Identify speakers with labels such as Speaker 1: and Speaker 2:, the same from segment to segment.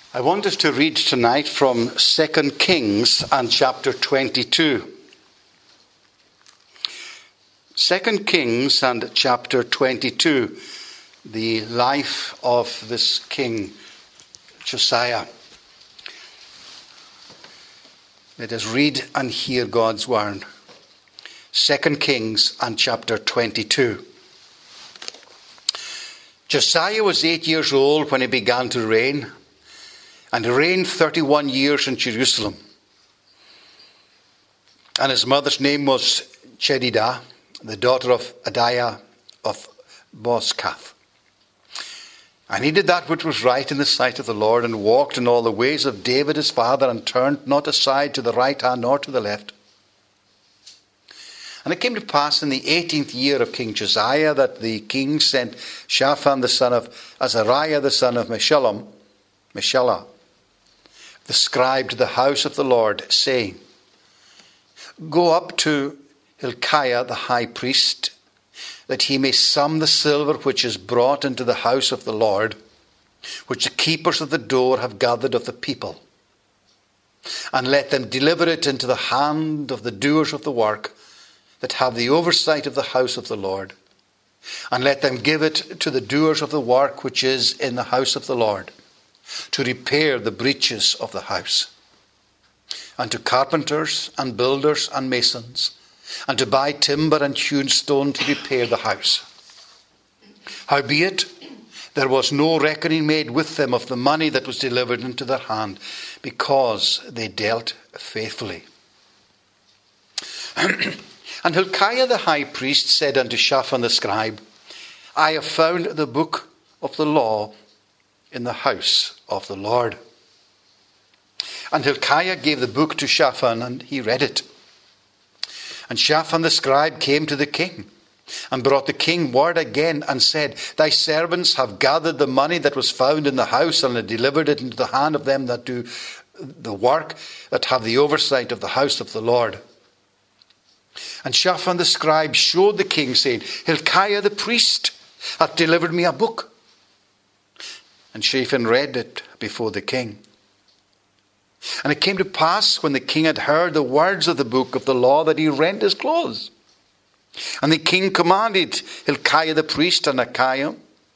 Speaker 1: I want us to read tonight from 2 Kings and chapter 22. 2 Kings and chapter 22, the life of this king, Josiah. Let us read and hear God's word. 2 Kings and chapter 22. Josiah was 8 years old when he began to reign, and he reigned 31 years in Jerusalem. And his mother's name was Jedidah, the daughter of Adiah of Bozkath. And he did that which was right in the sight of the Lord, and walked in all the ways of David his father, and turned not aside to the right hand nor to the left. And it came to pass in the 18th year of King Josiah that the king sent Shaphan the son of Azariah the son of Meshallah, the scribe, to the house of the Lord, saying, Go up to Hilkiah the high priest, that he may sum the silver which is brought into the house of the Lord, which the keepers of the door have gathered of the people. And let them deliver it into the hand of the doers of the work, that have the oversight of the house of the Lord. And let them give it to the doers of the work which is in the house of the Lord, to repair the breaches of the house, and to carpenters and builders and masons, and to buy timber and hewn stone to repair the house. Howbeit, there was no reckoning made with them of the money that was delivered into their hand, because they dealt faithfully. And Hilkiah the high priest said unto Shaphan the scribe, I have found the book of the law in the house of the Lord. And Hilkiah gave the book to Shaphan, and he read it. And Shaphan the scribe came to the king, and brought the king word again, and said, Thy servants have gathered the money that was found in the house, and have delivered it into the hand of them that do the work, that have the oversight of the house of the Lord. And Shaphan the scribe showed the king, saying, Hilkiah the priest hath delivered me a book. And Shaphan read it before the king. And it came to pass, when the king had heard the words of the book of the law, that he rent his clothes. And the king commanded Hilkiah the priest, and Achiah,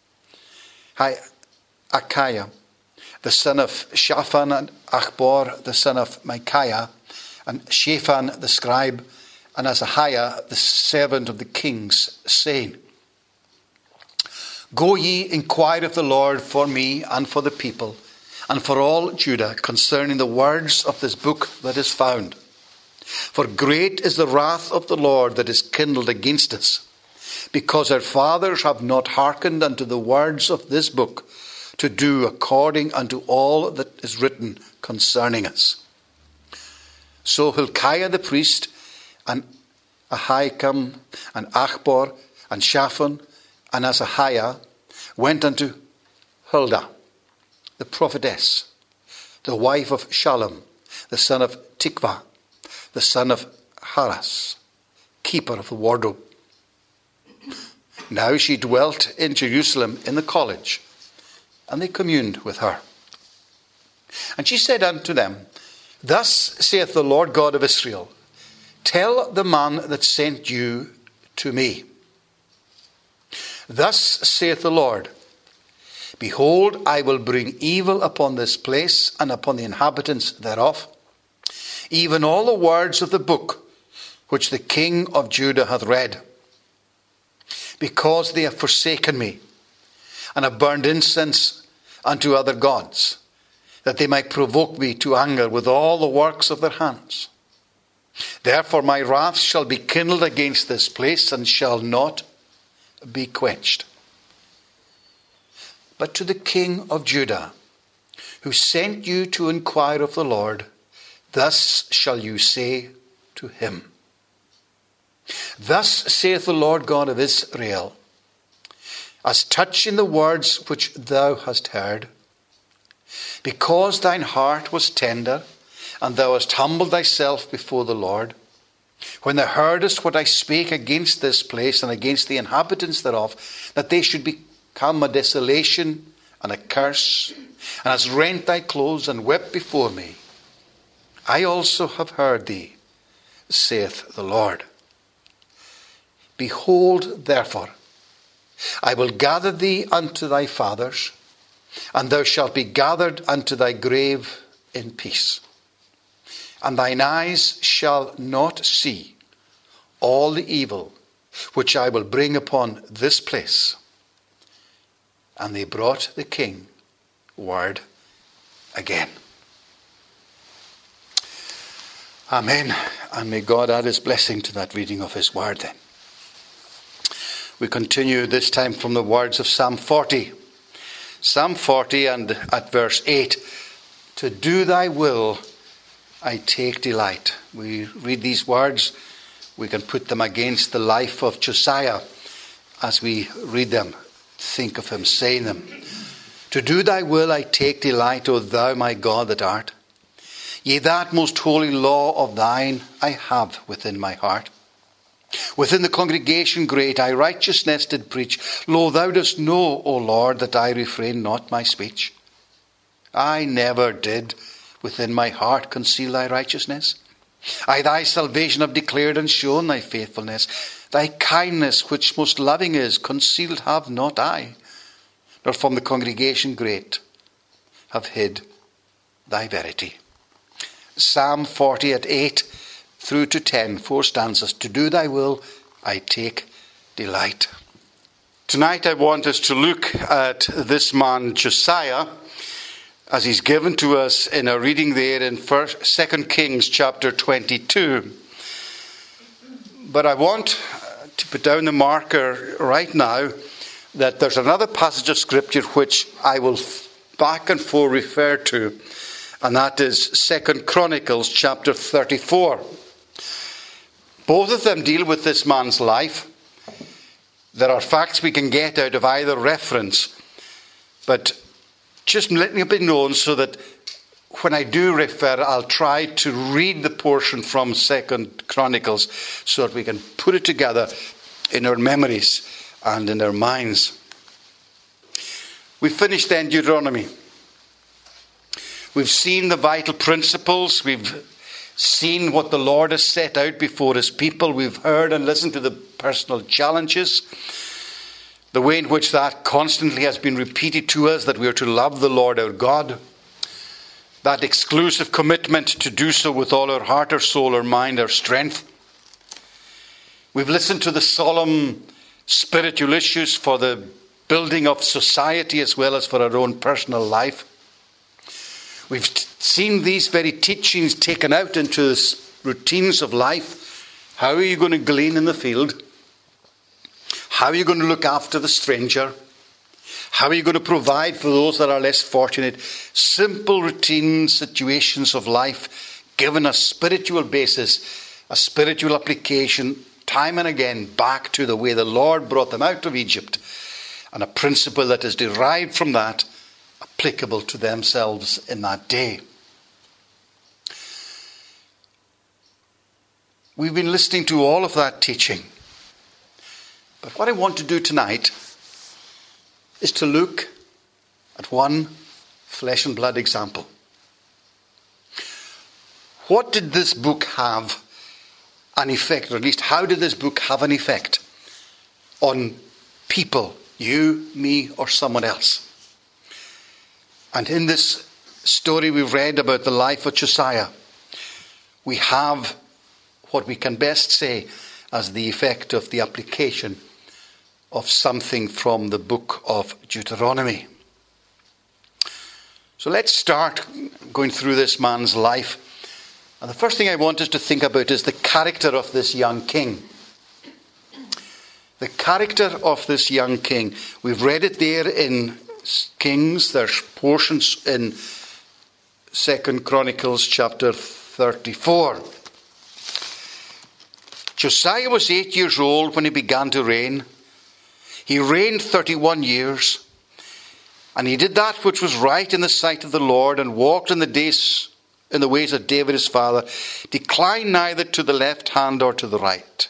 Speaker 1: the son of Shaphan, and Achbor, the son of Micaiah, and Shaphan the scribe, and Asahiah, the servant of the kings, saying, Go ye, inquire of the Lord for me and for the people, and for all Judah, concerning the words of this book that is found. For great is the wrath of the Lord that is kindled against us, because our fathers have not hearkened unto the words of this book, to do according unto all that is written concerning us. So Hilkiah the priest, and Ahikam, and Achbor, and Shaphan, and Asahiah went unto Huldah, the prophetess, the wife of Shallum, the son of Tikvah, the son of Haras, keeper of the wardrobe. Now she dwelt in Jerusalem in the college, and they communed with her. And she said unto them, Thus saith the Lord God of Israel, Tell the man that sent you to me. Thus saith the Lord, Behold, I will bring evil upon this place and upon the inhabitants thereof, even all the words of the book which the king of Judah hath read, because they have forsaken me, and have burned incense unto other gods, that they might provoke me to anger with all the works of their hands. Therefore my wrath shall be kindled against this place, and shall not be quenched. But to the king of Judah, who sent you to inquire of the Lord, thus shall you say to him, Thus saith the Lord God of Israel, As touching the words which thou hast heard, because thine heart was tender, and thou hast humbled thyself before the Lord, when thou heardest what I spake against this place and against the inhabitants thereof, that they should become a desolation and a curse, and hast rent thy clothes, and wept before me. I also have heard thee, saith the Lord. Behold, therefore, I will gather thee unto thy fathers, and thou shalt be gathered unto thy grave in peace. And thine eyes shall not see all the evil which I will bring upon this place. And they brought the king word again. Amen. And may God add his blessing to that reading of his word then. We continue this time from the words of Psalm 40. Psalm 40 and at verse 8. To do thy will I take delight. We read these words. We can put them against the life of Josiah as we read them. Think of him saying them. To do thy will I take delight, O thou my God that art. Yea, that most holy law of thine I have within my heart. Within the congregation great I righteousness did preach. Lo, thou dost know, O Lord, that I refrain not my speech. I never did within my heart conceal thy righteousness. I thy salvation have declared and shown thy faithfulness. Thy kindness, which most loving is, concealed have not I, nor from the congregation great have hid thy verity. Psalm 40 at 8 through to 10, 4 stanzas. To do thy will I take delight. Tonight I want us to look at this man Josiah as he's given to us in a reading there in 2 Kings chapter 22. But I want to put down the marker right now that there's another passage of scripture which I will back and forth refer to, and that is 2 Chronicles chapter 34. Both of them deal with this man's life. There are facts we can get out of either reference, but just letting it be known so that when I do refer, I'll try to read the portion from 2 Chronicles so that we can put it together in our memories and in our minds. We finished then Deuteronomy. We've seen the vital principles. We've seen what the Lord has set out before his people. We've heard and listened to the personal challenges. The way in which that constantly has been repeated to us, that we are to love the Lord our God. That exclusive commitment to do so with all our heart, our soul, our mind, our strength. We've listened to the solemn spiritual issues for the building of society as well as for our own personal life. We've seen these very teachings taken out into the routines of life. How are you going to glean in the field? How are you going to look after the stranger? How are you going to provide for those that are less fortunate? Simple routine situations of life given a spiritual basis, a spiritual application, time and again back to the way the Lord brought them out of Egypt, and a principle that is derived from that applicable to themselves in that day. We've been listening to all of that teaching. But what I want to do tonight is to look at one flesh and blood example. What did this book have an effect, or at least how did this book have an effect on people, you, me, or someone else? And in this story we've read about the life of Josiah, we have what we can best say as the effect of the application of something from the book of Deuteronomy. So let's start going through this man's life. And the first thing I want us to think about is the character of this young king. The character of this young king. We've read it there in Kings. There's portions in 2 Chronicles chapter 34. Josiah was 8 years old when he began to reign. He reigned 31 years, and he did that which was right in the sight of the Lord, and walked in the ways of David his father, declined neither to the left hand or to the right.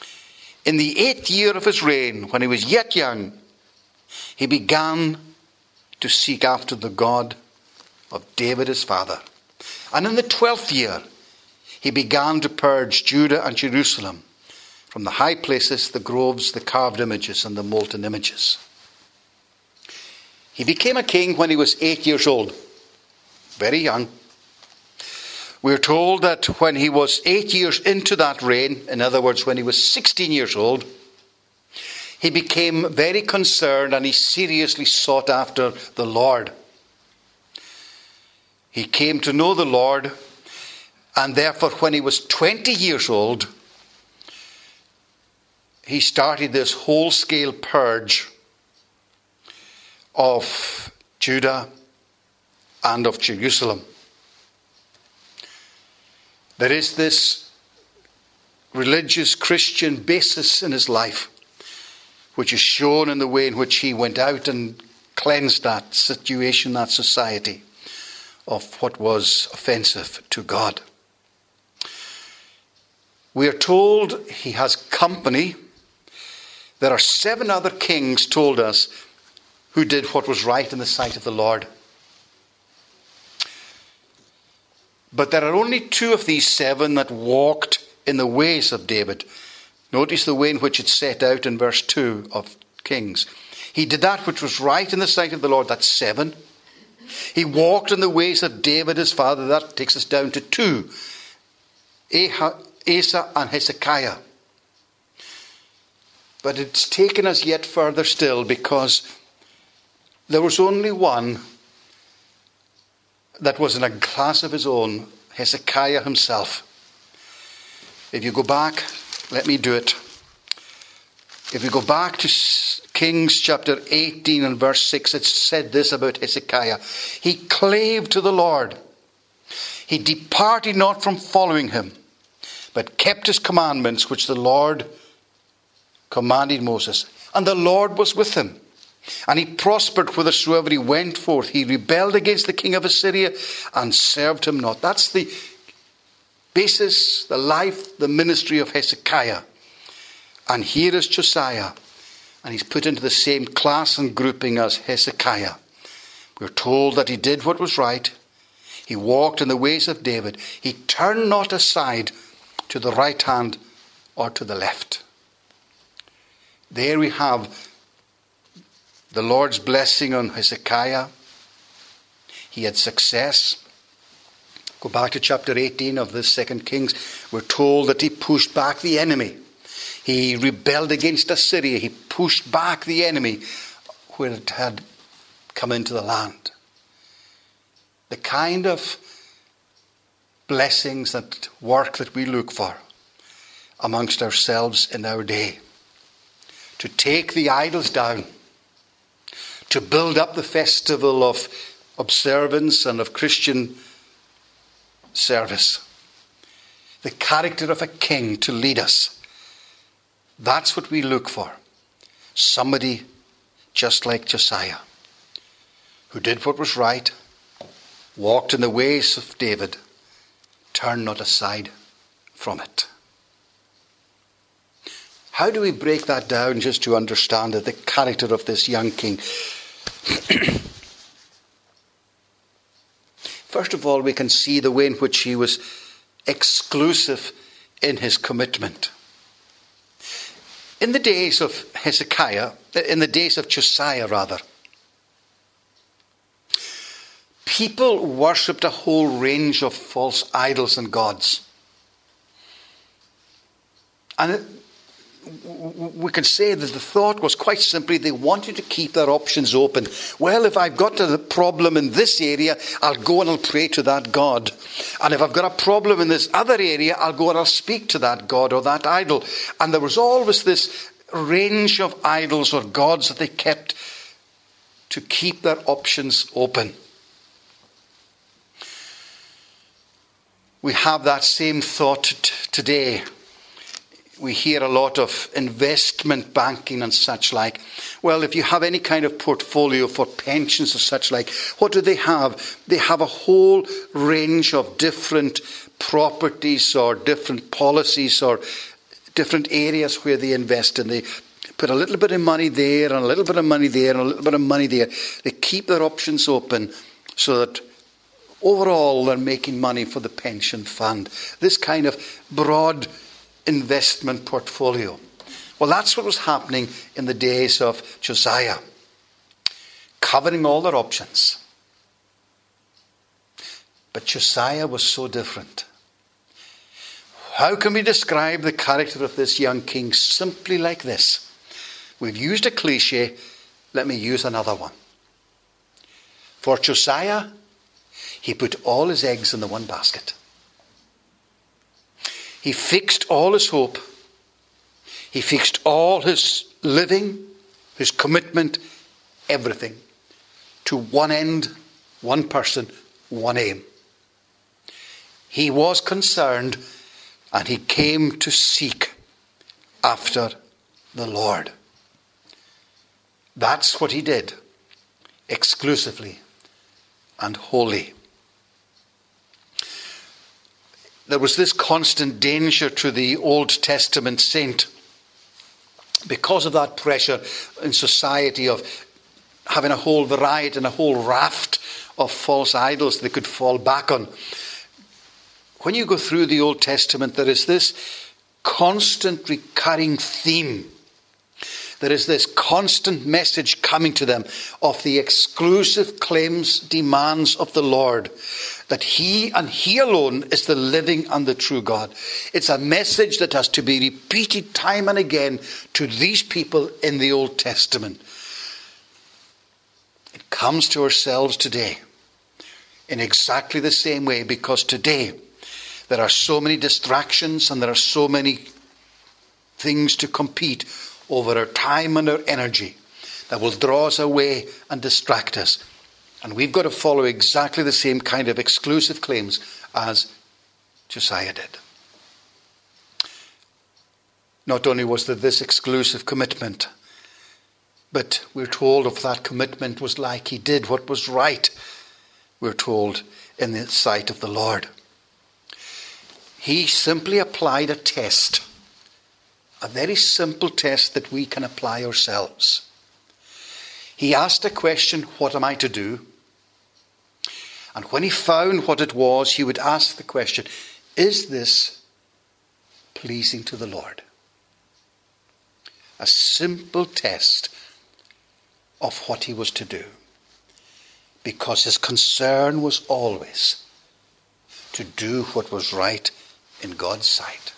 Speaker 1: In the 8th year of his reign, when he was yet young, he began to seek after the God of David his father. And in the 12th year, he began to purge Judah and Jerusalem from the high places, the groves, the carved images, and the molten images. He became a king when he was 8 years old, very young. We're told that when he was 8 years into that reign, in other words, when he was 16 years old, he became very concerned and he seriously sought after the Lord. He came to know the Lord, and therefore when he was 20 years old, he started this whole-scale purge of Judah and of Jerusalem. There is this religious Christian basis in his life, which is shown in the way in which he went out and cleansed that situation, that society, of what was offensive to God. We are told he has company. There are 7 other kings, told us, who did what was right in the sight of the Lord. But there are only 2 of these 7 that walked in the ways of David. Notice the way in which it's set out in verse 2 of Kings. He did that which was right in the sight of the Lord. That's 7. He walked in the ways of David his father. That takes us down to 2. Asa and Hezekiah. But it's taken us yet further still, because there was only one that was in a class of his own, Hezekiah himself. If you go back, let me do it. If we go back to Kings chapter 18 and verse 6, it said this about Hezekiah. He clave to the Lord. He departed not from following him, but kept his commandments which the Lord commanded Moses. And the Lord was with him. And he prospered whithersoever he went forth. He rebelled against the king of Assyria and served him not. That's the basis, the life, the ministry of Hezekiah. And here is Josiah. And he's put into the same class and grouping as Hezekiah. We're told that he did what was right. He walked in the ways of David. He turned not aside to the right hand or to the left. There we have the Lord's blessing on Hezekiah. He had success. Go back to chapter 18 of this 2 Kings. We're told that he pushed back the enemy. He rebelled against Assyria. He pushed back the enemy where it had come into the land. The kind of blessings, that work that we look for amongst ourselves in our day. To take the idols down. To build up the festival of observance and of Christian service. The character of a king to lead us. That's what we look for. Somebody just like Josiah, who did what was right, walked in the ways of David, turned not aside from it. How do we break that down just to understand it, the character of this young king? First of all, we can see the way in which he was exclusive in his commitment. In the days of Josiah rather, people worshipped a whole range of false idols and gods. And we can say that the thought was quite simply they wanted to keep their options open. Well, if I've got a problem in this area, I'll go and I'll pray to that God. And if I've got a problem in this other area, I'll go and I'll speak to that God or that idol. And there was always this range of idols or gods that they kept to keep their options open. We have that same thought today. We hear a lot of investment banking and such like. Well, if you have any kind of portfolio for pensions or such like, what do they have? They have a whole range of different properties or different policies or different areas where they invest in. Put a little bit of money there and a little bit of money there and a little bit of money there. They keep their options open so that overall they're making money for the pension fund. This kind of broad investment portfolio. Well, that's what was happening in the days of Josiah. Covering all their options. But Josiah was so different. How can we describe the character of this young king simply like this? We've used a cliche. Let me use another one. For Josiah, he put all his eggs in the one basket. He fixed all his hope. He fixed all his living, his commitment, everything to one end, one person, one aim. He was concerned and he came to seek after the Lord. That's what he did, exclusively and wholly. There was this constant danger to the Old Testament saint because of that pressure in society of having a whole variety and a whole raft of false idols they could fall back on. When you go through the Old Testament, there is this constant recurring theme. There is this constant message coming to them of the exclusive claims, demands of the Lord. That he and he alone is the living and the true God. It's a message that has to be repeated time and again to these people in the Old Testament. It comes to ourselves today in exactly the same way, because today there are so many distractions and there are so many things to compete over our time and our energy that will draw us away and distract us. And we've got to follow exactly the same kind of exclusive claims as Josiah did. Not only was there this exclusive commitment, but we're told of that commitment was like he did what was right, we're told, in the sight of the Lord. He simply applied a test, a very simple test that we can apply ourselves. He asked a question, what am I to do? And when he found what it was, he would ask the question, is this pleasing to the Lord? A simple test of what he was to do. Because his concern was always to do what was right in God's sight.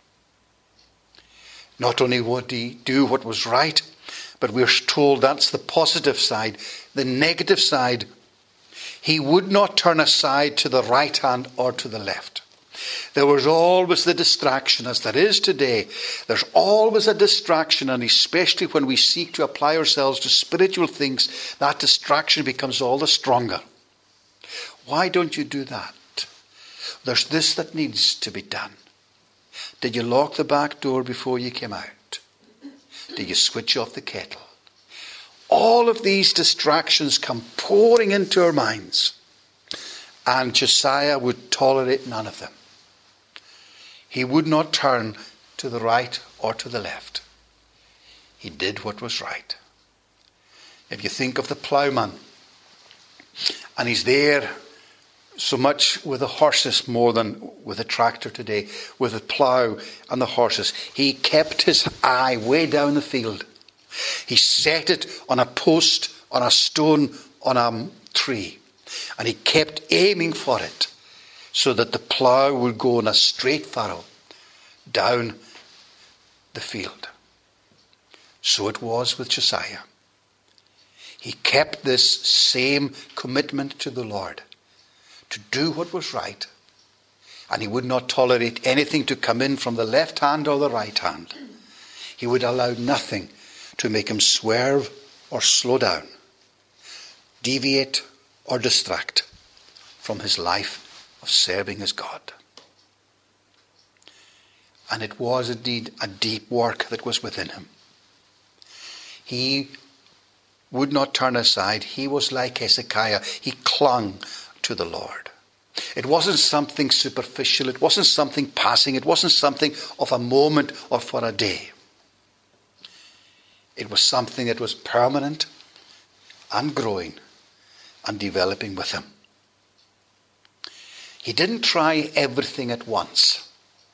Speaker 1: Not only would he do what was right, but we're told that's the positive side. The negative side, he would not turn aside to the right hand or to the left. There was always the distraction, as there is today. There's always a distraction, and especially when we seek to apply ourselves to spiritual things, that distraction becomes all the stronger. Why don't you do that? There's this that needs to be done. Did you lock the back door before you came out? Did you switch off the kettle? All of these distractions come pouring into our minds. And Josiah would tolerate none of them. He would not turn to the right or to the left. He did what was right. If you think of the ploughman, and he's there so much with the horses more than with the tractor today, with the plough and the horses, he kept his eye way down the field. He set it on a post, on a stone, on a tree. And he kept aiming for it so that the plough would go in a straight furrow down the field. So it was with Josiah. He kept this same commitment to the Lord, to do what was right, and he would not tolerate anything to come in from the left hand or the right hand. He would allow nothing to make him swerve or slow down, deviate or distract from his life of serving his God. And it was indeed a deep work that was within him. He would not turn aside. He was like Hezekiah. He clung to the Lord. It wasn't something superficial. It wasn't something passing. It wasn't something of a moment or for a day. It was something that was permanent and growing and developing with him. He didn't try everything at once.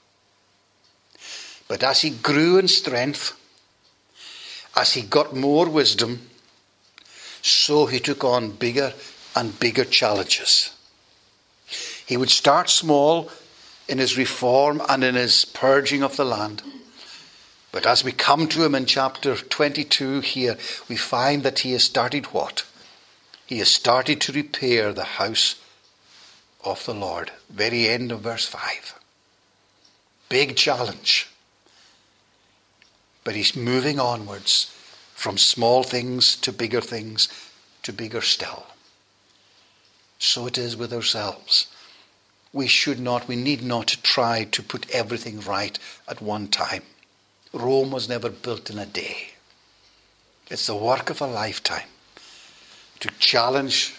Speaker 1: But as he grew in strength, as he got more wisdom, so he took on bigger and bigger challenges. He would start small in his reform and in his purging of the land. But as we come to him in chapter 22 here, we find that he has started what? He has started to repair the house of the Lord. Very end of verse 5. Big challenge. But he's moving onwards from small things to bigger things to bigger still. So it is with ourselves. We need not try to put everything right at one time. Rome was never built in a day. It's the work of a lifetime to challenge,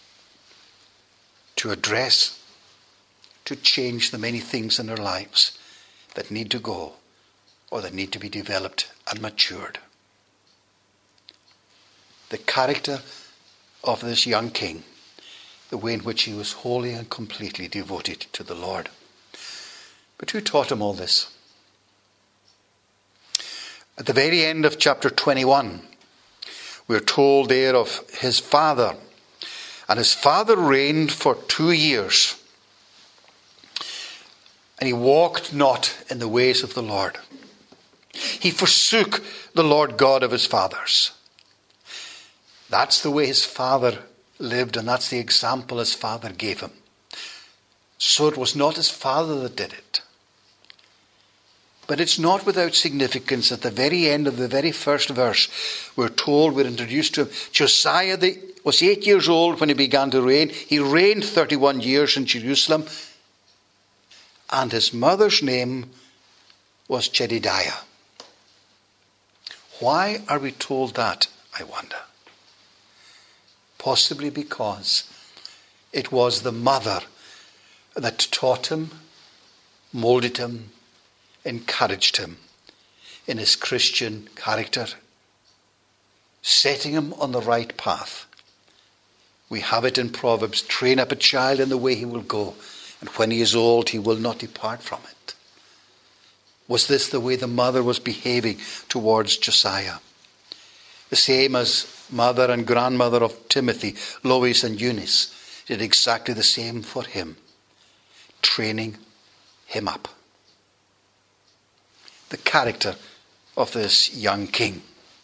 Speaker 1: to address, to change the many things in our lives that need to go or that need to be developed and matured. The character of this young king, the way in which he was wholly and completely devoted to the Lord. But who taught him all this? At the very end of chapter 21, we're told there of his father. And his father reigned for 2 years. And he walked not in the ways of the Lord. He forsook the Lord God of his fathers. That's the way his father lived, and that's the example his father gave him. So it was not his father that did it. But it's not without significance. At the very end of the very first verse, we're introduced to him. Josiah was 8 years old when he began to reign. He reigned 31 years in Jerusalem. And his mother's name was Jedidiah. Why are we told that, I wonder? Possibly because it was the mother that taught him, molded him, encouraged him in his Christian character, setting him on the right path. We have it in Proverbs, train up a child in the way he will go, and when he is old he will not depart from it. Was this the way the mother was behaving towards Josiah? The same as mother and grandmother of Timothy, Lois and Eunice, did exactly the same for him, training him up. The character of this young king.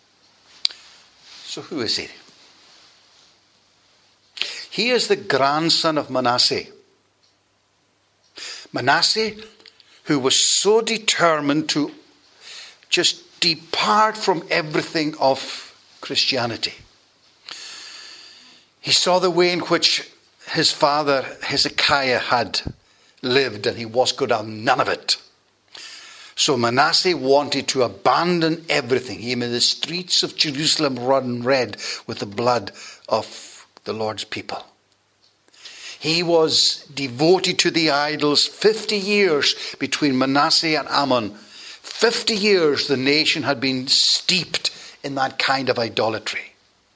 Speaker 1: So who is he? He is the grandson of Manasseh. Manasseh, who was so determined to just depart from everything of Christianity. He saw the way in which his father Hezekiah had lived, and he was good on none of it. So Manasseh wanted to abandon everything. He made the streets of Jerusalem run red with the blood of the Lord's people. He was devoted to the idols. 50 years between Manasseh and Ammon. 50 years the nation had been steeped in that kind of idolatry.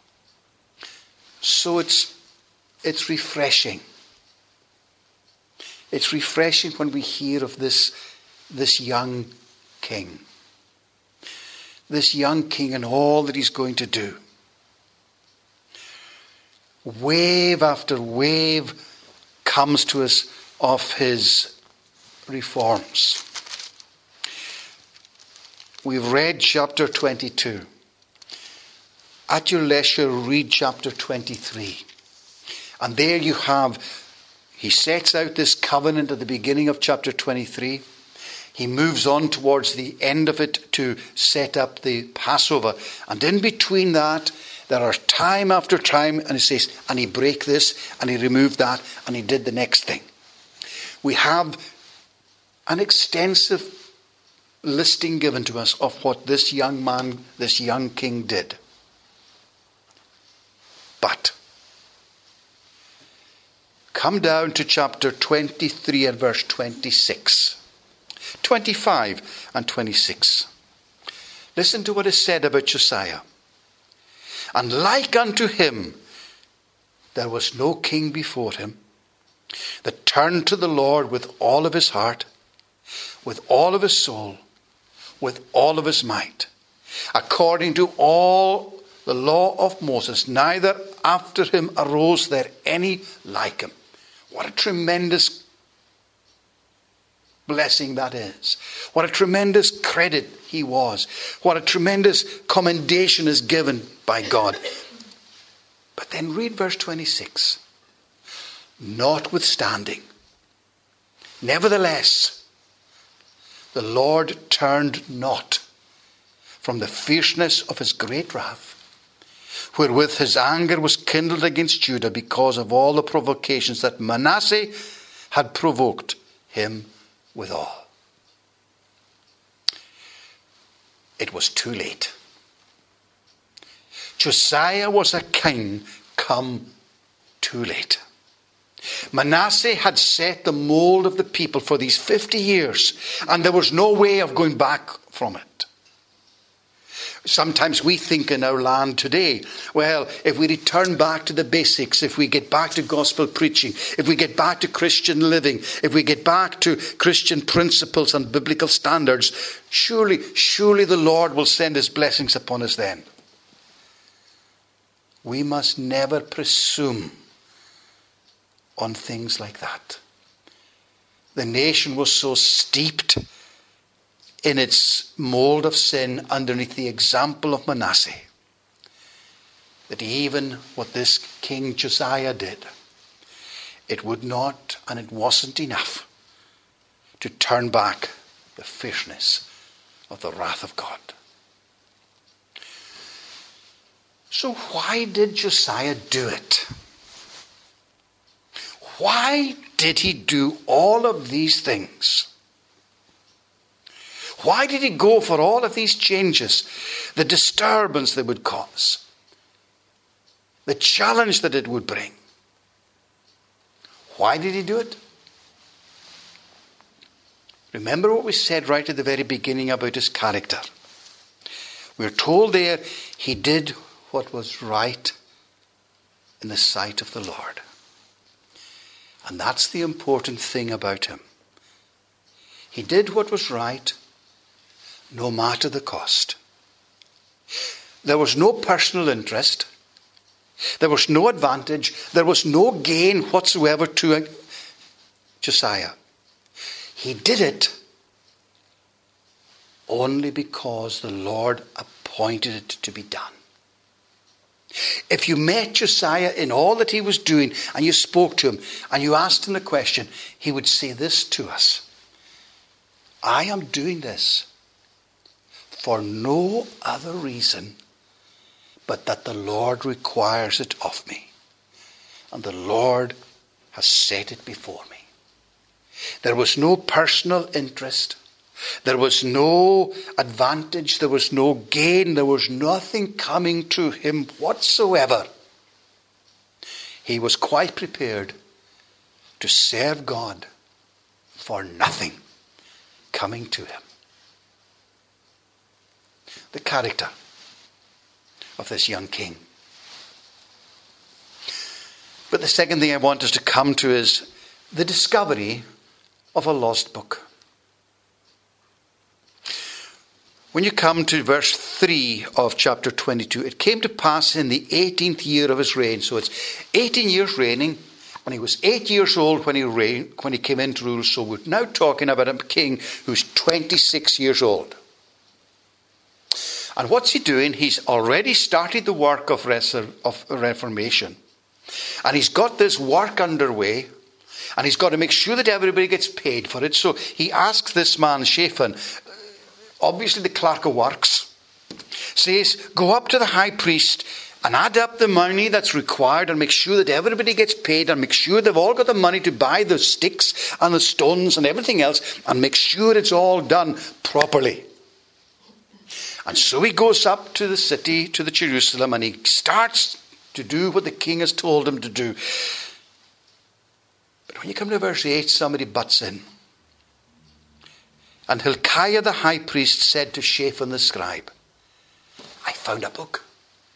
Speaker 1: So it's refreshing. It's refreshing when we hear of this young king. This young king and all that he's going to do. Wave after wave comes to us of his reforms. We've read chapter 22. At your leisure, read chapter 23. And there you have, he sets out this covenant at the beginning of chapter 23. He moves on towards the end of it to set up the Passover. And in between that, there are time after time, and he says, and he break this, and he removed that, and he did the next thing. We have an extensive listing given to us of what this young man, this young king did. But come down to chapter 23 and verse 26. 25 and 26. Listen to what is said about Josiah. And like unto him, there was no king before him that turned to the Lord with all of his heart, with all of his soul, with all of his might, according to all the law of Moses. Neither after him arose there any like him. What a tremendous blessing that is. What a tremendous credit he was. What a tremendous commendation is given by God. But then read verse 26. Notwithstanding, nevertheless, the Lord turned not from the fierceness of his great wrath, wherewith his anger was kindled against Judah, because of all the provocations that Manasseh had provoked him withal. It was too late. Josiah was a king come too late. Manasseh had set the mold of the people for these 50 years, and there was no way of going back from it. Sometimes we think in our land today, well, if we return back to the basics, if we get back to gospel preaching, if we get back to Christian living, if we get back to Christian principles and biblical standards, surely the Lord will send his blessings upon us then. We must never presume on things like that. The nation was so steeped in its mold of sin underneath the example of Manasseh that even what this King Josiah did, it would not and it wasn't enough to turn back the fierceness of the wrath of God. So why did Josiah do it? Why did he do all of these things? Why did he go for all of these changes? The disturbance they would cause. The challenge that it would bring. Why did he do it? Remember what we said right at the very beginning about his character. We're told there he did what was right in the sight of the Lord. And that's the important thing about him. He did what was right, no matter the cost. There was no personal interest. There was no advantage. There was no gain whatsoever to Josiah. He did it only because the Lord appointed it to be done. If you met Josiah in all that he was doing and you spoke to him and you asked him the question, he would say this to us: I am doing this for no other reason but that the Lord requires it of me. And the Lord has set it before me. There was no personal interest. There was no advantage. There was no gain. There was nothing coming to him whatsoever. He was quite prepared to serve God for nothing coming to him. The character of this young king. But the second thing I want us to come to is the discovery of a lost book. When you come to verse 3 of chapter 22, it came to pass in the 18th year of his reign. So it's 18 years reigning, and he was 8 years old when he came into rule. So we're now talking about a king who's 26 years old. And what's he doing? He's already started the work of reformation. And he's got this work underway. And he's got to make sure that everybody gets paid for it. So he asks this man, Shaphan, obviously the clerk of works, says, go up to the high priest and add up the money that's required and make sure that everybody gets paid and make sure they've all got the money to buy the sticks and the stones and everything else and make sure it's all done properly. And so he goes up to the city, to the Jerusalem, and he starts to do what the king has told him to do. But when you come to verse 8, somebody butts in. And Hilkiah the high priest said to Shaphan the scribe, I found a book.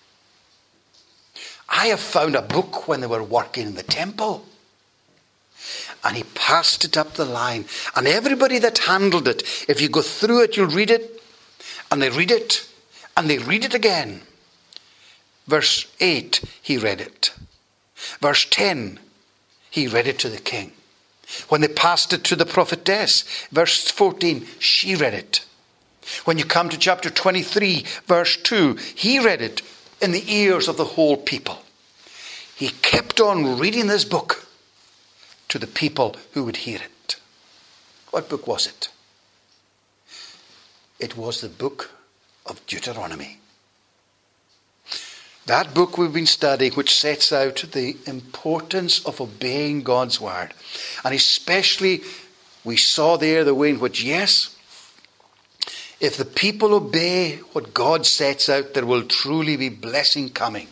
Speaker 1: I have found a book when they were working in the temple. And he passed it up the line. And everybody that handled it, if you go through it, you'll read it, and they read it, and they read it again. Verse 8, he read it. Verse 10, he read it to the king. When they passed it to the prophetess, verse 14, she read it. When you come to chapter 23, verse 2, he read it in the ears of the whole people. He kept on reading this book to the people who would hear it. What book was it? It was the book of Deuteronomy. That book we've been studying, which sets out the importance of obeying God's word. And especially, we saw there the way in which, yes, if the people obey what God sets out, there will truly be blessing coming.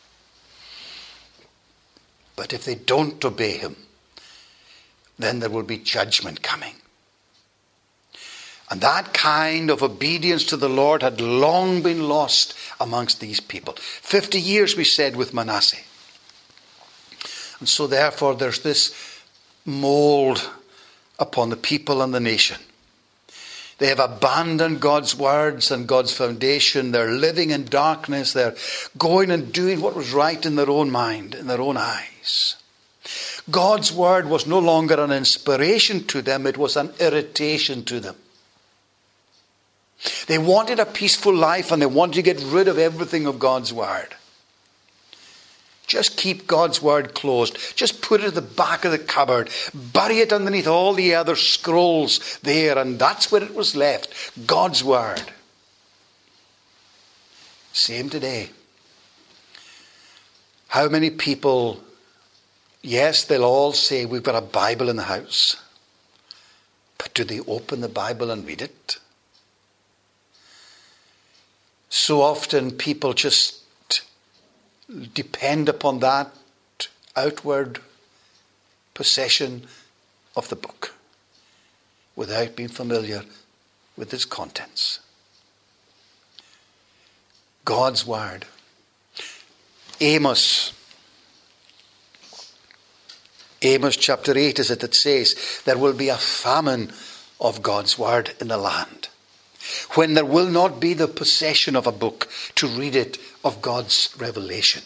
Speaker 1: But if they don't obey him, then there will be judgment coming. And that kind of obedience to the Lord had long been lost amongst these people. 50 years, we said, with Manasseh. And so therefore there's this mold upon the people and the nation. They have abandoned God's words and God's foundation. They're living in darkness. They're going and doing what was right in their own mind, in their own eyes. God's word was no longer an inspiration to them. It was an irritation to them. They wanted a peaceful life and they wanted to get rid of everything of God's word. Just keep God's word closed. Just put it at the back of the cupboard. Bury it underneath all the other scrolls there, and that's where it was left. God's word. Same today. How many people, yes, they'll all say we've got a Bible in the house. But do they open the Bible and read it? So often people just depend upon that outward possession of the book without being familiar with its contents. God's word. Amos chapter 8 is it that says there will be a famine of God's word in the land, when there will not be the possession of a book to read it of God's revelation.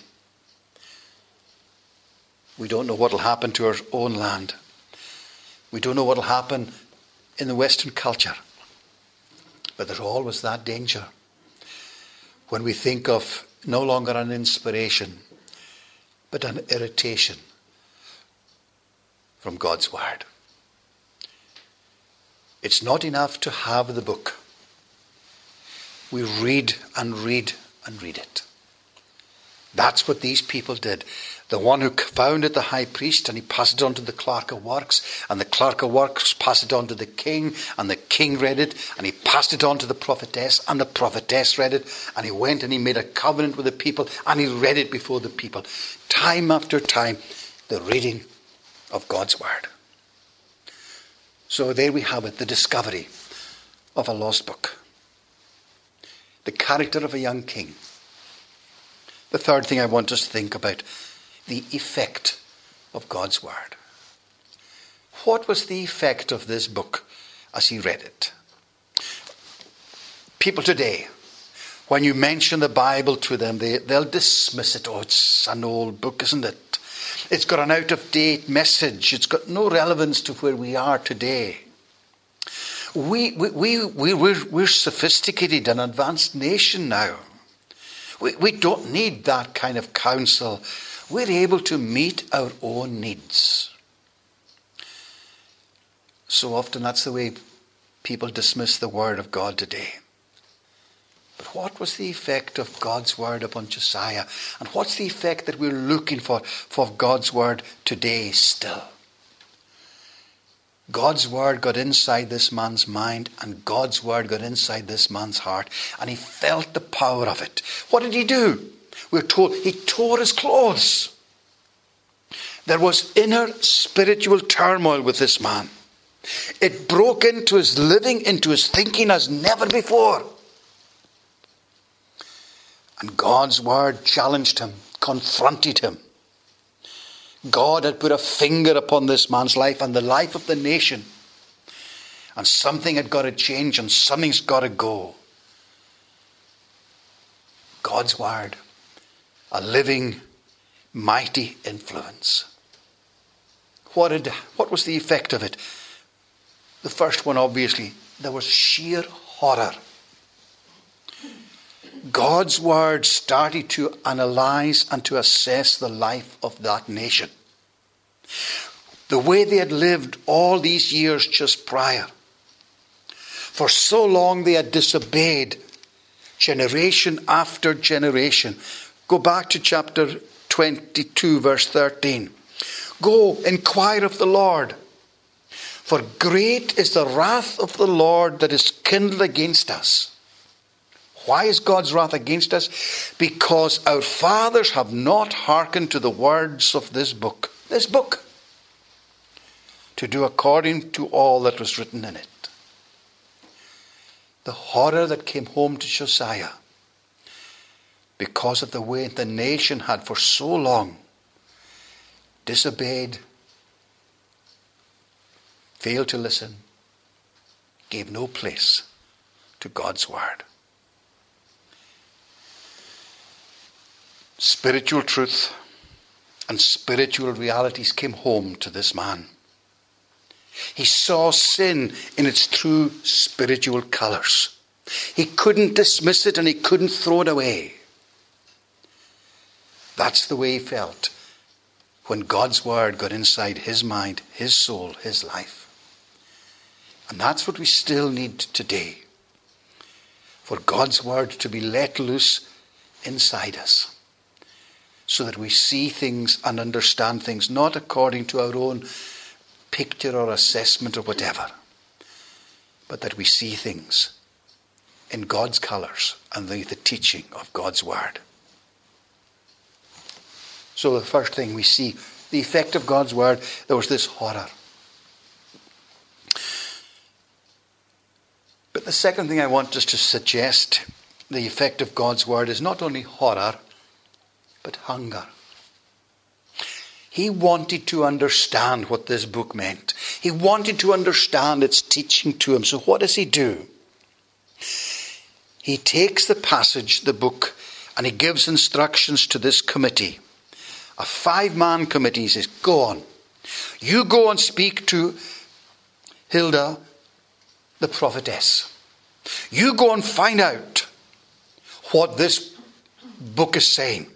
Speaker 1: We don't know what will happen to our own land. We don't know what will happen in the Western culture. But there's always that danger when we think of no longer an inspiration, but an irritation from God's word. It's not enough to have the book. We read and read and read it. That's what these people did. The one who founded the high priest, and he passed it on to the clerk of works, and the clerk of works passed it on to the king, and the king read it, and he passed it on to the prophetess, and the prophetess read it, and he went and he made a covenant with the people, and he read it before the people. Time after time, the reading of God's word. So there we have it, the discovery of a lost book. The character of a young king. The third thing I want us to think about, the effect of God's word. What was the effect of this book as he read it? People today, when you mention the Bible to them, they'll dismiss it. Oh, it's an old book, isn't it? It's got an out-of-date message. It's got no relevance to where we are today. We're sophisticated and advanced nation now. We don't need that kind of counsel. We're able to meet our own needs. So often that's the way people dismiss the word of God today. But what was the effect of God's word upon Josiah? And what's the effect that we're looking for God's word today still? God's word got inside this man's mind, and God's word got inside this man's heart, and he felt the power of it. What did he do? We're told he tore his clothes. There was inner spiritual turmoil with this man. It broke into his living, into his thinking as never before. And God's word challenged him, confronted him. God had put a finger upon this man's life and the life of the nation. And something had got to change and something's got to go. God's word, a living, mighty influence. What was the effect of it? The first one, obviously, there was sheer horror. God's word started to analyze and to assess the life of that nation. The way they had lived all these years just prior. For so long they had disobeyed, generation after generation. Go back to chapter 22, verse 13. Go, inquire of the Lord. For great is the wrath of the Lord that is kindled against us. Why is God's wrath against us? Because our fathers have not hearkened to the words of this book. This book. To do according to all that was written in it. The horror that came home to Josiah. Because of the way the nation had for so long disobeyed, failed to listen, gave no place to God's word. Spiritual truth and spiritual realities came home to this man. He saw sin in its true spiritual colours. He couldn't dismiss it and he couldn't throw it away. That's the way he felt when God's word got inside his mind, his soul, his life. And that's what we still need today. For God's word to be let loose inside us. So that we see things and understand things not according to our own picture or assessment or whatever. But that we see things in God's colours and the teaching of God's word. So the first thing we see, the effect of God's word, there was this horror. But the second thing I want us to suggest, the effect of God's word, is not only horror, but hunger. He wanted to understand what this book meant. He wanted to understand its teaching to him. So what does he do? He takes the passage, the book, and he gives instructions to this committee. A 5-man committee. He says, go on. You go and speak to Hilda, the prophetess. You go and find out what this book is saying.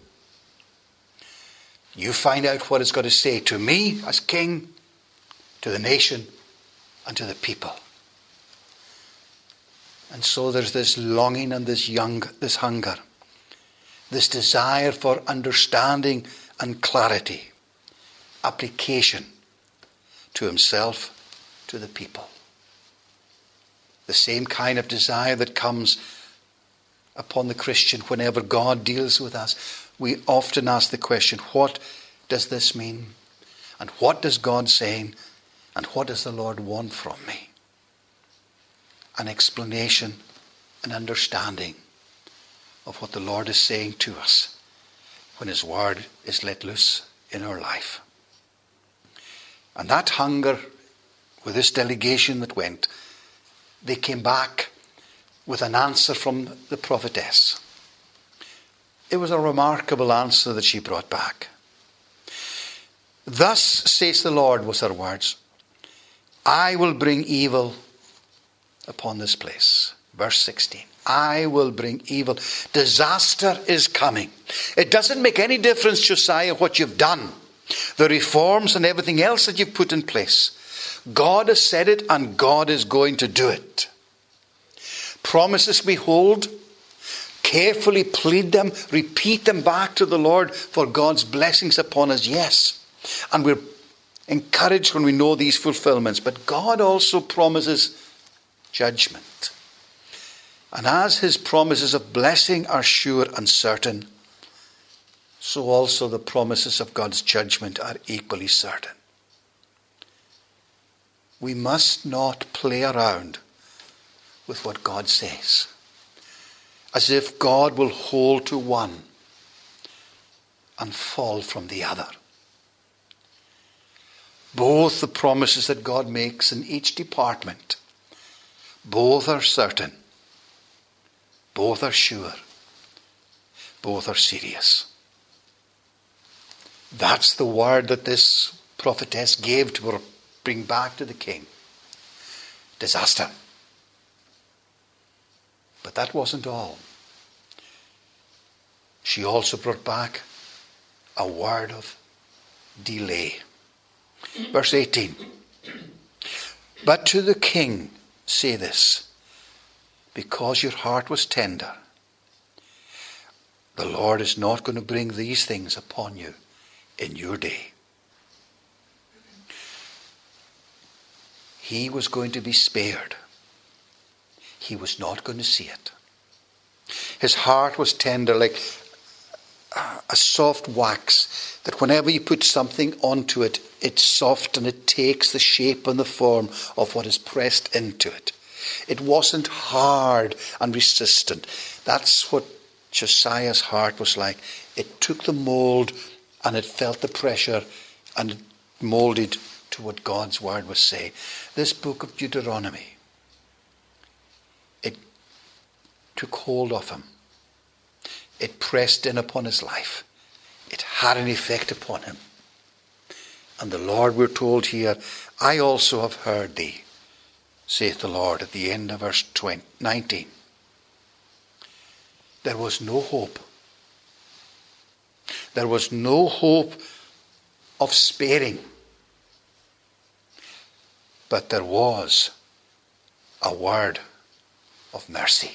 Speaker 1: You find out what it's got to say to me as king, to the nation, and to the people. And so there's this longing and this hunger, this desire for understanding and clarity, application to himself, to the people. The same kind of desire that comes upon the Christian whenever God deals with us. We often ask the question, what does this mean? And what does God say? And what does the Lord want from me? An explanation, an understanding of what the Lord is saying to us when his word is let loose in our life. And that hunger, with this delegation that went, they came back with an answer from the prophetess. It was a remarkable answer that she brought back. Thus says the Lord, was her words, I will bring evil upon this place. Verse 16. I will bring evil. Disaster is coming. It doesn't make any difference, Josiah, what you've done. The reforms and everything else that you've put in place. God has said it and God is going to do it. Promises we hold. Carefully plead them, repeat them back to the Lord for God's blessings upon us, yes. And we're encouraged when we know these fulfillments. But God also promises judgment. And as his promises of blessing are sure and certain, so also the promises of God's judgment are equally certain. We must not play around with what God says. as if God will hold to one and fall from the other. Both the promises that God makes in each department, both are certain, both are sure, both are serious. That's the word that this prophetess gave to bring back to the king. Disaster. But that wasn't all. She also brought back a word of delay. Verse 18. But to the king say this, because your heart was tender, the Lord is not going to bring these things upon you in your day. He was going to be spared. He was not going to see it. His heart was tender, like a soft wax, that whenever you put something onto it, it's soft and it takes the shape and the form of what is pressed into it. It wasn't hard and resistant. That's what Josiah's heart was like. It took the mold and it felt the pressure and it molded to what God's word was saying. This book of Deuteronomy, it took hold of him. It pressed in upon his life. It had an effect upon him. And the Lord, we're told here, I also have heard thee, saith the Lord, at the end of verse 19. There was no hope. There was no hope of sparing. But there was a word of mercy.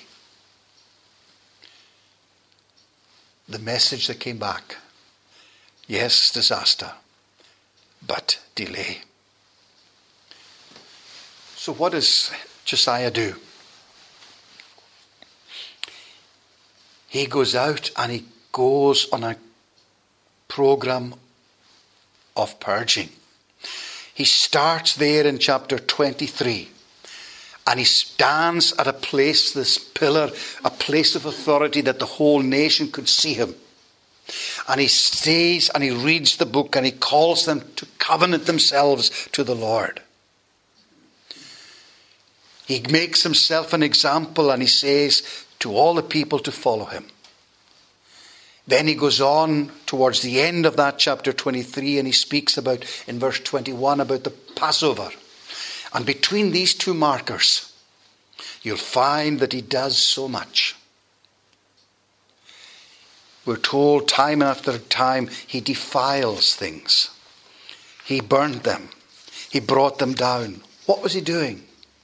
Speaker 1: The message that came back. Yes, disaster, but delay. So what does Josiah do? He goes out and he goes on a program of purging. He starts there in chapter 23. And he stands at a place, this pillar, a place of authority that the whole nation could see him. And he stays and he reads the book and he calls them to covenant themselves to the Lord. He makes himself an example and he says to all the people to follow him. Then he goes on towards the end of that chapter 23 and he speaks about, in verse 21, about the Passover. And between these two markers, you'll find that he does so much. We're told time after time he defiles things. He burned them. He brought them down. What was he doing?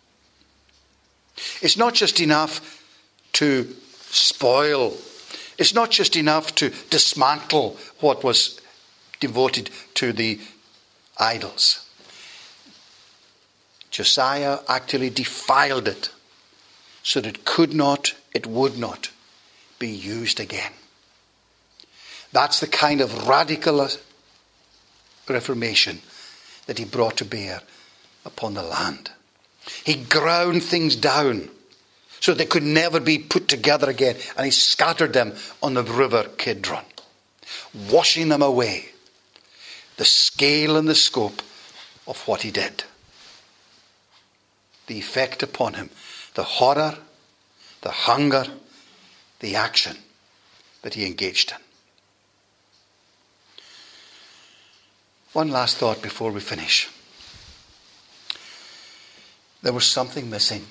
Speaker 1: It's not just enough to spoil. It's not just enough to dismantle what was devoted to the idols. Josiah actually defiled it so that it would not be used again. That's the kind of radical reformation that he brought to bear upon the land. He ground things down so they could never be put together again, and he scattered them on the river Kidron, washing them away. The scale and the scope of what he did. The effect upon him, the horror, the hunger, the action that he engaged in. One last thought before we finish. There was something missing.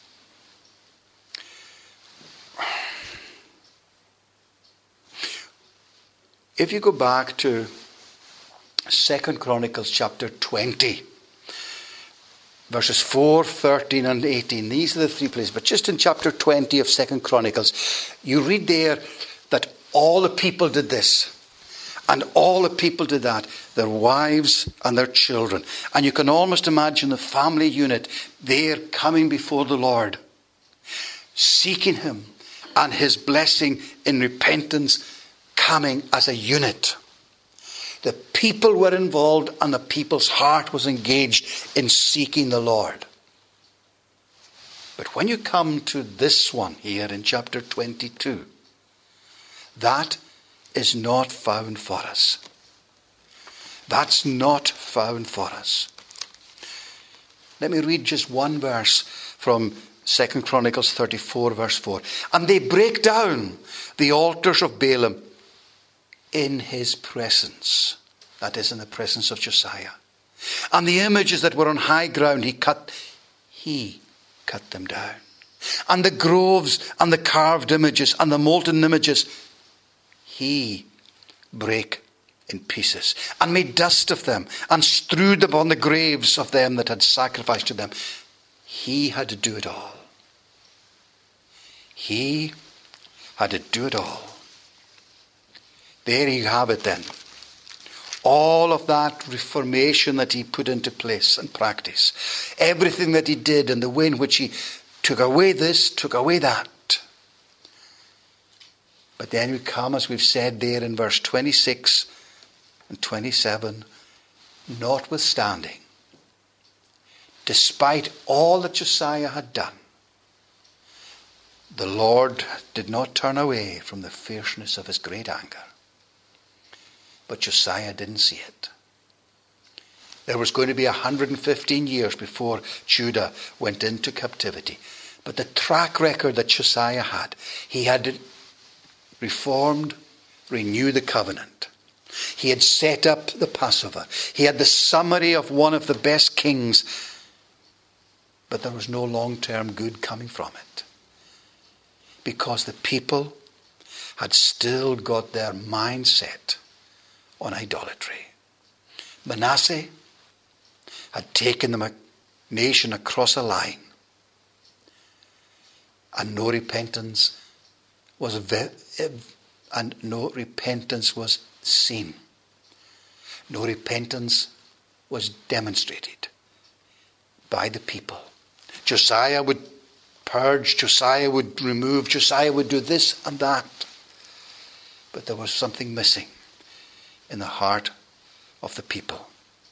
Speaker 1: If you go back to 2 Chronicles chapter 20, verses 4, 13 and 18. These are the three places. But just in chapter 20 of 2 Chronicles, you read there that all the people did this. And all the people did that. Their wives and their children. And you can almost imagine the family unit there coming before the Lord, seeking him and his blessing in repentance, coming as a unit. The people were involved and the people's heart was engaged in seeking the Lord. But when you come to this one here in chapter 22, that is not found for us. That's not found for us. Let me read just one verse from 2 Chronicles 34, verse 4. And they break down the altars of Baalim in his presence. That is, in the presence of Josiah. And the images that were on high ground, he cut them down. And the groves and the carved images and the molten images, he brake in pieces, and made dust of them, and strewed upon the graves of them that had sacrificed to them. He had to do it all. He had to do it all. There you have it then. All of that reformation that he put into place and practice. Everything that he did and the way in which he took away this, took away that. But then we come, as we've said there in verse 26 and 27, notwithstanding, despite all that Josiah had done, the Lord did not turn away from the fierceness of his great anger. But Josiah didn't see it. There was going to be 115 years before Judah went into captivity. But the track record that Josiah had, he had reformed, renewed the covenant. He had set up the Passover. He had the summary of one of the best kings. But there was no long-term good coming from it. Because the people had still got their mindset on idolatry. Manasseh had taken the nation across a line, and no repentance was seen. No repentance was demonstrated by the people. Josiah would purge, Josiah would remove, Josiah would do this and that. But there was something missing in the heart of the people.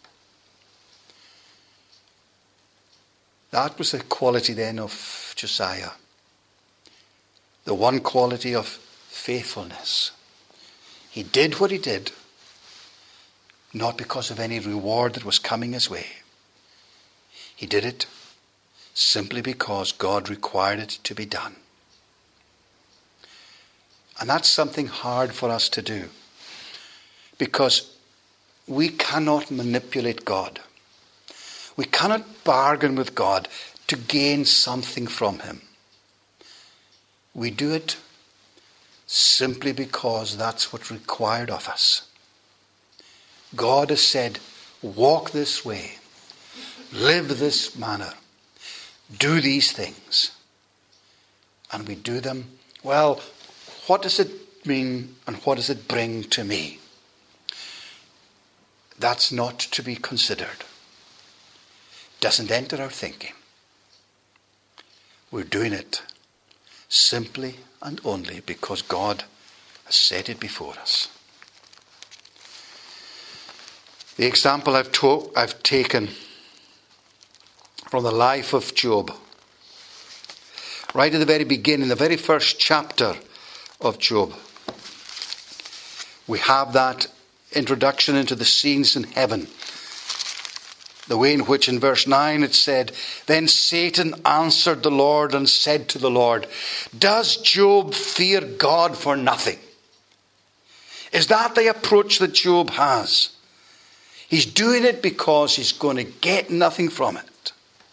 Speaker 1: That was the quality then of Josiah. The one quality of faithfulness. He did what he did, not because of any reward that was coming his way. He did it simply because God required it to be done. And that's something hard for us to do. Because we cannot manipulate God. We cannot bargain with God to gain something from him. We do it simply because that's what's required of us. God has said, walk this way, live this manner, do these things. And we do them. Well, what does it mean and what does it bring to me? That's not to be considered. Doesn't enter our thinking. We're doing it simply and only because God has set it before us. The example I've taken from the life of Job. Right at the very beginning, the very first chapter of Job. We have that introduction into the scenes in heaven. The way in which in verse 9 it said, Then Satan answered the Lord and said to the Lord, Does Job fear God for nothing? Is that the approach that Job has? He's doing it because he's going to get nothing from it.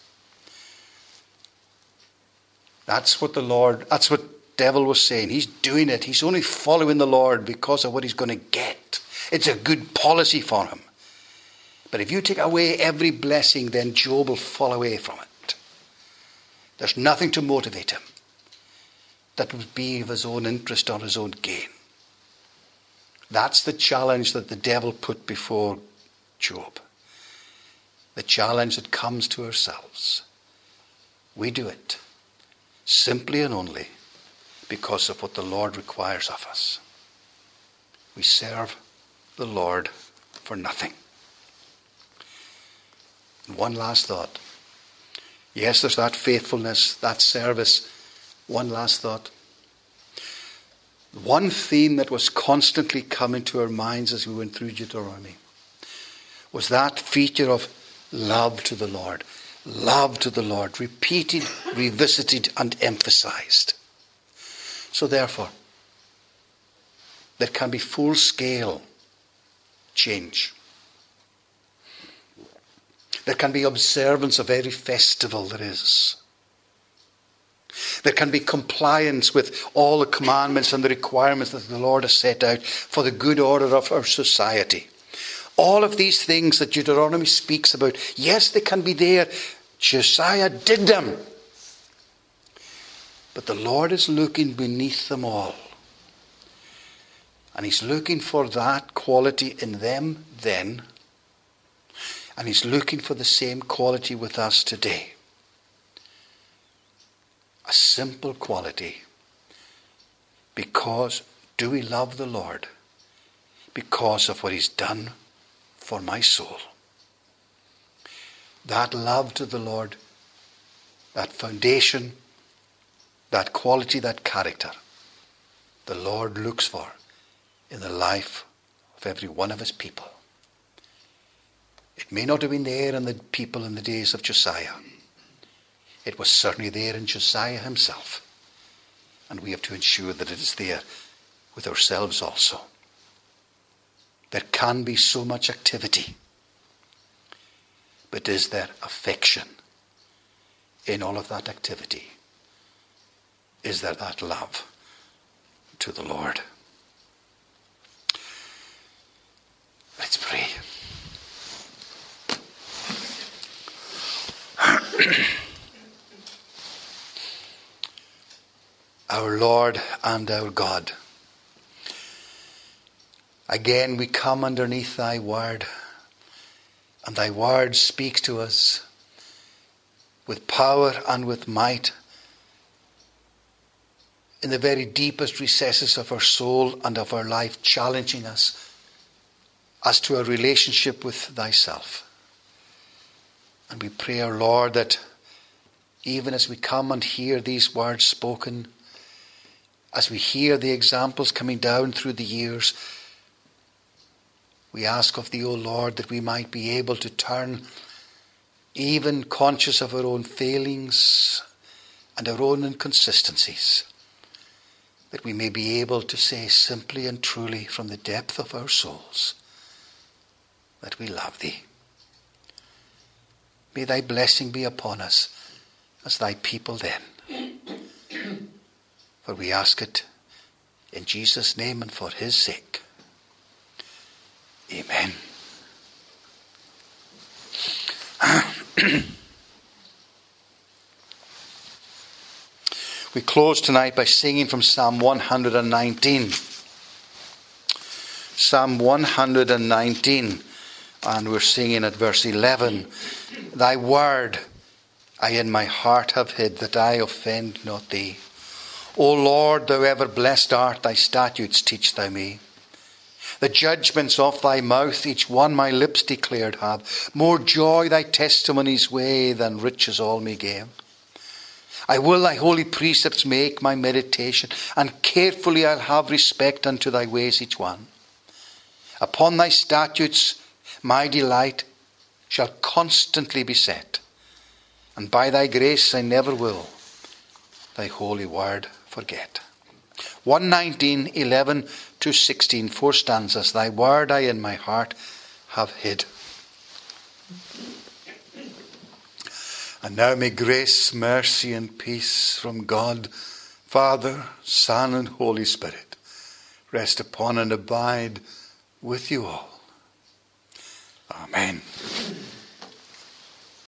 Speaker 1: That's what devil was saying. He's doing it. He's only following the Lord because of what he's going to get. It's a good policy for him. But if you take away every blessing, then Job will fall away from it. There's nothing to motivate him that would be of his own interest or his own gain. That's the challenge that the devil put before Job. The challenge that comes to ourselves. We do it simply and only because of what the Lord requires of us. We serve the Lord for nothing. And one last thought. Yes, there's that faithfulness, that service. One last thought. One theme that was constantly coming to our minds as we went through Deuteronomy was that feature of love to the Lord. Love to the Lord. Repeated, revisited, and emphasized. So therefore, there can be full-scale change. There can be observance of every festival there is. There can be compliance with all the commandments and the requirements that the Lord has set out for the good order of our society. All of these things that Deuteronomy speaks about, yes, they can be there. Josiah did them. But the Lord is looking beneath them all. And he's looking for that quality in them then. And he's looking for the same quality with us today. A simple quality. Because do we love the Lord? Because of what he's done for my soul. That love to the Lord, that foundation, that quality, that character, the Lord looks for in the life of every one of his people. It may not have been there in the people in the days of Josiah. It was certainly there in Josiah himself. And we have to ensure that it is there with ourselves also. There can be so much activity. But is there affection in all of that activity? Is there that love to the Lord? Let's pray. Our Lord and our God, again we come underneath thy word, and thy word speaks to us with power and with might in the very deepest recesses of our soul and of our life, challenging us as to our relationship with thyself. And we pray, our Lord, that even as we come and hear these words spoken, as we hear the examples coming down through the years, we ask of thee, O Lord, that we might be able to turn, even conscious of our own failings and our own inconsistencies, that we may be able to say simply and truly from the depth of our souls that we love thee. May thy blessing be upon us as thy people then. For we ask it in Jesus' name and for his sake. Amen. We close tonight by singing from Psalm 119. Psalm 119. And we're singing at verse 11. Thy word I in my heart have hid, that I offend not thee. O Lord, thou ever blessed art, thy statutes teach thou me. The judgments of thy mouth, each one my lips declared have. More joy thy testimonies weigh than riches all me give. I will thy holy precepts make my meditation, and carefully I'll have respect unto thy ways each one. Upon thy statutes my delight shall constantly be set, and by thy grace I never will thy holy word forget. 119:11 to 16, 4 stanzas. Thy word I in my heart have hid. And now may grace, mercy, and peace from God, Father, Son, and Holy Spirit rest upon and abide with you all. Amen.